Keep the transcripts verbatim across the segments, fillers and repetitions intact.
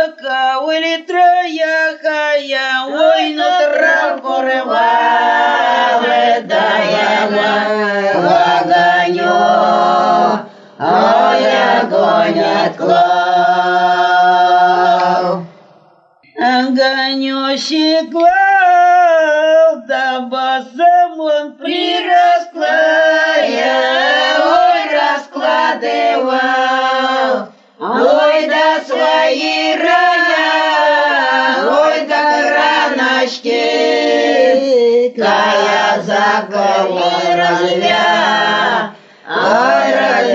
Кавилітрая хая, ой, ну травку рвали, да я огоню, ой, огонь отклал. Огонющий клал, да басом он приросклая, ой, раскладывал, ой, да свои рая, ой, да граночки, кая заковы развя, ой,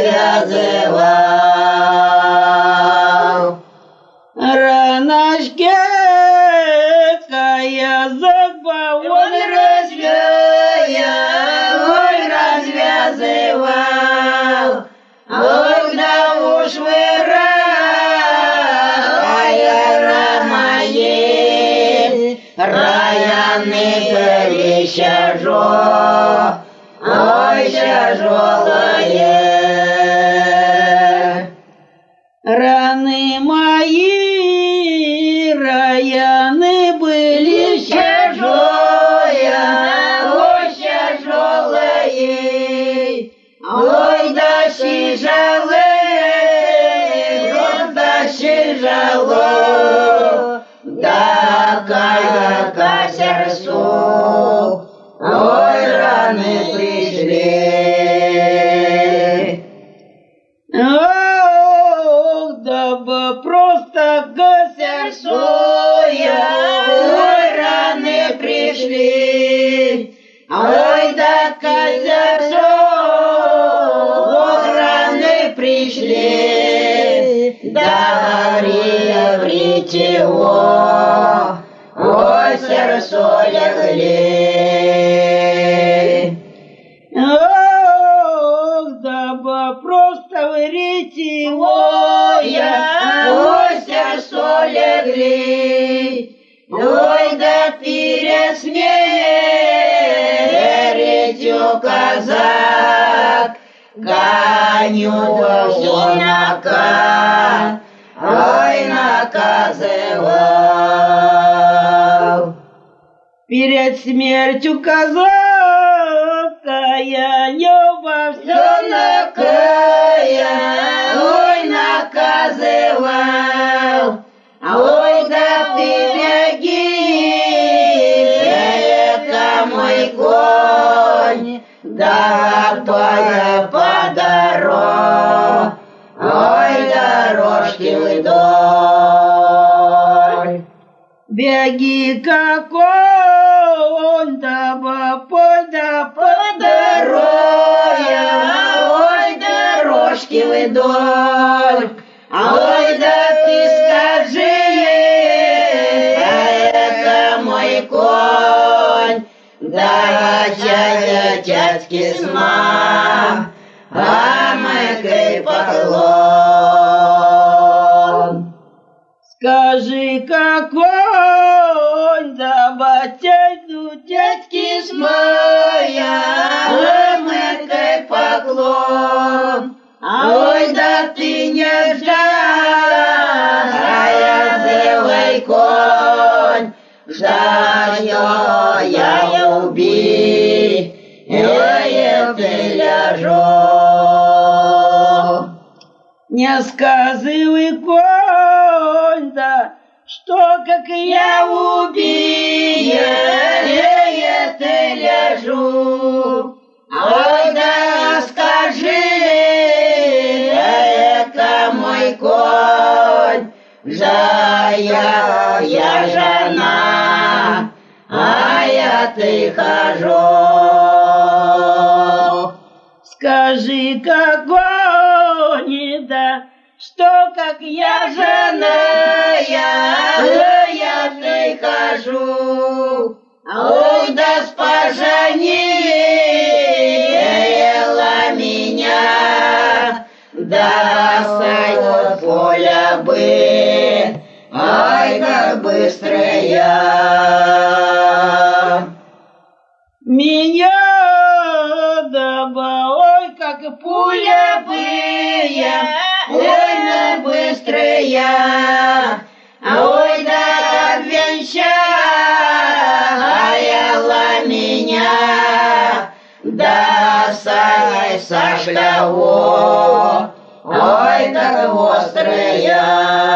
развязывал. Раночки, кая заковы он развя, ой, развязывал, ой, да уж вы раяны горища жо, ой, тяжелые. Раны мои, раяны были тяжелые, ой, тяжелые, ой, да тяжелые, ой, да тяжелые. Да кая сердцу, ой, раны пришли. Ох, да бы просто к сердцу, ой, раны пришли. Ой, да к сердцу, ой, раны пришли. Да врите его, ой, сердцу легли. Ох, да бы просто врите его, ой, сердцу легли. Ой, да пересмертью казак, гоню все нака, ой, наказывал. Перед смертью казака я небо все накая, ой, наказывал. Ой, да ты беги, это мой конь, да твоя по дороге, ой, дорожки вдоль. Беги, как конь, да по, да по дороге, ой, дорожки вдоль. Ой, да ты скажи, это мой конь, да дядя дядьки сма, а мой поклон. Скажи, какой, да батяду дядьки смая, а мой поклон. Ой, да ты не ждал, белый конь, ждать я убей, я ты ляжу. Не сказывай, конь, да, что как я убей, я ты ляжу. Ой, да скажи, это мой конь, да я, я жена, а я ты хожу. Скажи, какой, да, что как я жена, я, я ты хожу. Ой, да споженила меня, да сайт поля бы, ай, как быстро я. Меня, да ба, ой, как пуля бы я, ой, на быстро я. бросай сабля, ой, так острая.